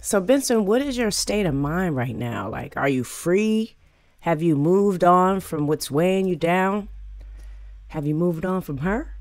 So, Benson, what is your state of mind right now? Like, are you free? Have you moved on from what's weighing you down? Have you moved on from her?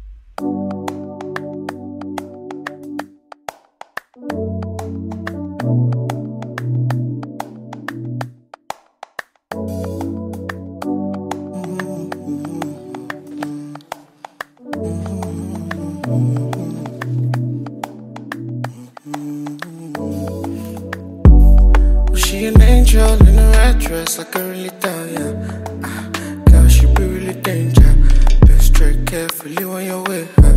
She an angel in a red dress, like a really down, yeah. Girl, she be really danger. Best tread carefully when you're with her.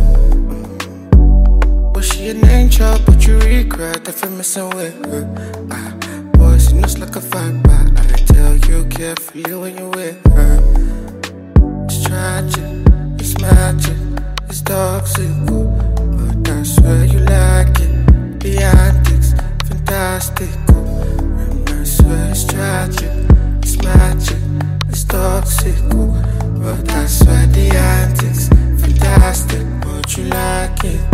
Was she an angel, but you regret if you're messing with her. Boy, she knows like a viper. I tell you carefully when you're with her. It's tragic, it's magic, it's toxic, but I swear you like it. The antics, fantastic. It's tragic, it's magic, it's toxic, but I swear the antics, fantastic, but you like it.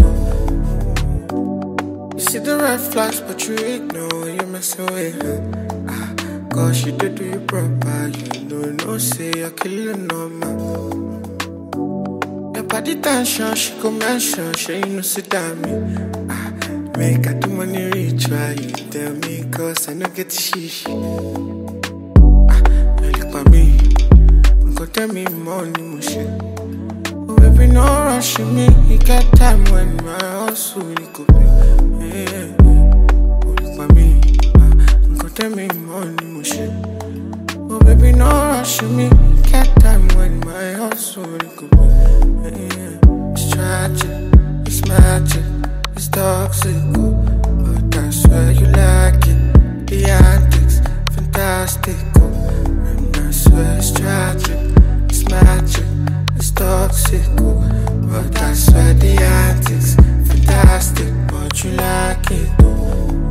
You see the red flags, but you ignore when you're messing with her. Cause she do you proper, you know, no say you're killing no man. Your body tension, she go mention, she you know sit down me. Make I do money ritual, you tell me cause I no get shish. You look at me, go tell me money mushy. Oh baby no rushing me, you get time when my hustle go pay. Yeah. Oh look at me, go tell me money mushy. Oh baby no rushing me, you get time when my hustle go pay. Yeah. It's tragic, it's magic. It's toxic, but I swear you like it. The antics, fantastic, and I swear it's tragic, it's magic, it's toxic, but I swear the antics, fantastic, but you like it.